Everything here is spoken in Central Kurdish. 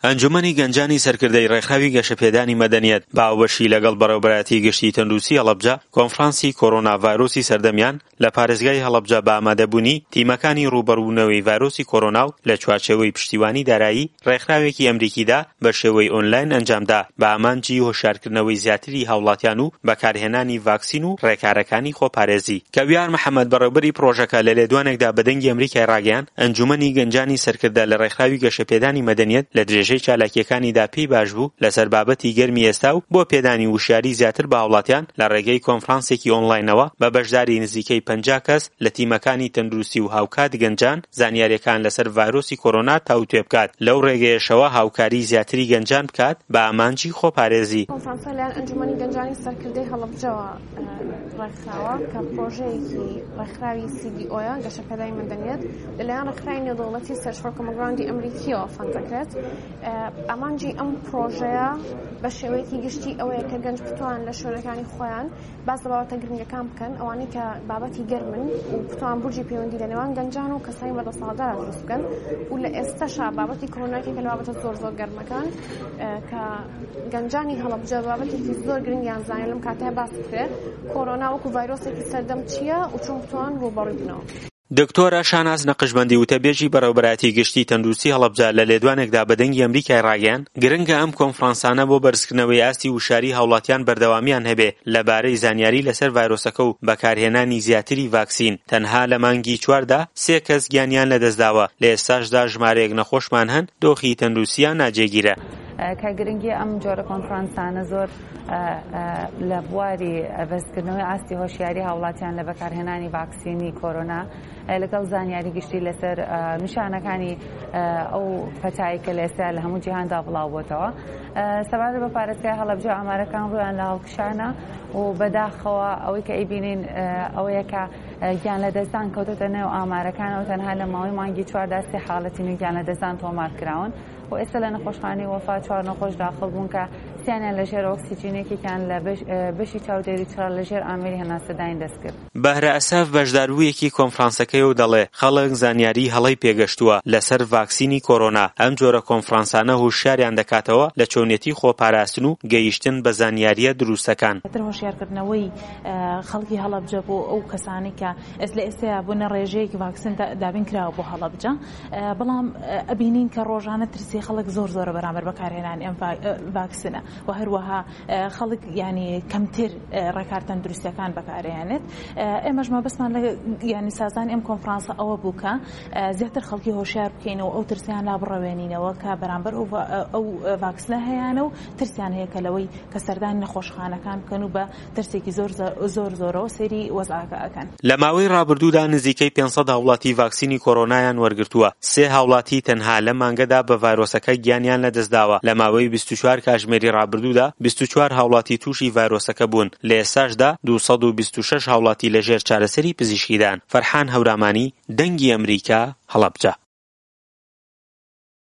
ئەنجومەنی گەنجانی سەرکردەی ڕێکخراوی گەشەپێدانی مەدەنیەت باوبەشی لەگەڵ بەڕێوەبەرایەتی گشتی تەندروستی هەڵەبجە کۆنفرانسی کۆڕۆنا ڤایرۆسی سەردەمیان لە پارێزگای هەڵەبجە بە ئامادەبوونی تیمەکانی ڕوبەڕوونەوەی ڤایرۆسی کۆڕۆنا و لە چوارچێوەی پشتیوانی دارایی ڕێکخراوێکی ئەمریکیدا بە شێوەی ئۆنلاین ئەنجامدا بە ئامانجی هۆشیارکردنەوەی زیاتری هاوڵاتیان و بەکارهێنانی ڤاکسین و ڕێکارەکانی خۆپارێزی. کەویار محەممەد بەڕێوەبەری پرۆژەکە لە لێدوانێکدا بەدەنگی ئەمریکای ڕاگەیان ئەنجومەنی گەنجانی سەرکردە لە ڕێکخراوی گەشەپێدانی مەدەنیەت لە درێژەی چالاکیەکانیدا پێی باش بوو لەسەر بابەتی گەرمی ئێستا و بۆ پێدانی وشیاری زیاتر بە هاوڵاتیان لە ڕێگەی کۆنفرانسێکی ئۆنلاینەوە بە بەشداری نزیکەی 50 کەس لە تیمەکانی تەندروستی و هاوکات گەنجان زانیاریەکان لەسەر ڤایرۆسی کۆڕۆنا تاوتوێ بکات لەو ڕێگەیەشەوە هاوکاری زیاتری گەنجان بکات بە ئامانجی خۆپارێزی. کۆنفرانسە لەلایەن ئەنجومەنی گەنجانی سەرکردەی هەڵەبجەوە ڕێکخراوە کە پرۆژەیەکی ڕێکخراوی CDOیە گەشەپێدانی مەدەنیەت لەلایەن ڕێکخراوی نێودەوڵەتی سەرچ فۆر کۆمن گراوندی ئەمریکیەوە فەند دەکرێت. ئامانجی ئەم پرۆژەیە بە شێوەیەکی گشتی ئەوەیە کە گەنج بتوان لە شوێنەکانی خۆیان باس لە بابەتە گرنگەکان بکەن ئەوانەی کە بابەتی گەرمن و بتوان بورجی پەیوەندی لە نێوان گەنجان و کەسانی بەدەسەڵاتدار دروست بکەن و لە ئێستاشا بابەتی کۆرۆناکە لە بابەتە زۆر گەرمەکان کە گەنجانی هەڵەبجە بابەتێکی زۆر گرنگیان زانیان لەم کاتەیە باس بکرێت کۆرۆنا وەکو ڤایرۆسێکی سەردەم چییە و چۆن بتوان ڕووبەڕووی بنەوە. دکتۆرە شاناز نەقشبەندی وتەبێژی بەڕێوەبەرایەتی گشتی تەندروستی هەڵەبجە لە لێدوانێکدا بەدەنگی ئەمریکای ڕاگەیان گرنگە ئەم کۆنفرانسانە بۆ بەرزکردنەوەی ئاستی وشاری هاوڵاتیان بەردەوامیان هەبێ لەبارەی زانیاری لەسەر ڤایرۆسەکە و بەکارهێنانی زیاتری ڤاکسین. تەنها لە مانگی 4دا 3 کەس گیانیان لەدەستداوە لە ئێستاشدا ژمارەیەک نەخۆشمان هەن دۆخی تەندروستیان ناجێگیرە. کە گرنگی ئەم جۆرە کۆنفرانسانە زۆر لە بواری بەرزکردنەوەی ئاستی هۆشیاری هاوڵاتیان لە بەکارهێنانی ڤاکسینی کۆرۆنا لەگەڵ زانیاری گشتی لەسەر نیشانەکانی ئەو فەتایی کە لە ئێستا لە هەموو جیهاندا بڵاو بۆتەوە. سەبارەت بە پارێزگای هەڵەبجە ئامارەکان ڕویان لە هەڵکشانە و بەداخەوە ئەوەی کە ئەیبینین ئەوەیە کە گیان لەدەستدان کەوتۆتە نێو ئامارەکانەوە تەنها لە ماوەی مانگی 4دا 3 حاڵەتی نوێ گیان لەدەستدان تۆمار کراون و ئێستا لە نەخۆشخانەی وەفات 4 نەخۆش داخڵ بوون کە سیانیان لەژێر ئۆکسیجینێکیان لە بەشی چاودێری چڕە لەژێر ئامێری هەناسەدانی دەست کرد. بەهرە ئەساف بەشداربوویەکی کۆنفرانسەکەیەوە دەڵێ خەڵک زانیاری هەڵەی پێگەشتووە لەسەر ڤاکسینی کۆڕۆنا. ئەم جۆرە کۆنفرانسانە هوشیاریان دەکاتەوە لە چۆنیەتی خۆپاراستن و گەیشتن بە زانیاریە دروستەکان. هۆشیارکردنەوەی خەڵکی هەڵەبجە بۆ ئەو کەسانی کە لە ئێستا بوونە ڕێژەیەکی ڤاکسین دابین کراوە بۆ هەڵەبجە بەڵام ئەبینین کە ڕۆژانە ترسی خەڵک زۆر بەرامبەر بەکارهێنانی ئەم ڤاکسینە و هەروەها خەڵک ینی کەمتر ڕێکار تەندروستیەکان بەکارهێنێت. ئێمەش مەبەستمان لە ینی سازانی ئەم کۆنفرانسە ئەوە بوو کە زیاتر خەڵکی هۆشیار بکەینەوە ئەو ترسیان لا بڕەوێنینەوە کە بەرامبەر ئەو ڤاکسنە هەیەیانە و ترسیان هەیە کە لەوەی کە سەردانی نەخۆشخانەکان بکەن و بە ترسێکی زۆرەوە سێری وەزعەکە ئەکەن. لە ماوەی ڕابردوودا نزیکەی 500 هاوڵاتی ڤاکسینی کۆڕۆنایان وەرگرتووە. 3 هاوڵاتی تەنها لە مانگەدا بە ڤایرۆسەکە گیانیان لەدەستداوە. لە ماوەی 24 کاتژمێری ڕابردوودا 24 هاوڵاتی تووشی ڤایرۆسەکە بوون. لە ئێستاشدا 226 هاوڵاتی لەژێر چارەسەری پزیشکیدان. فەرحان هەورامانی، دەنگی ئەمریکا، هەڵەبجە.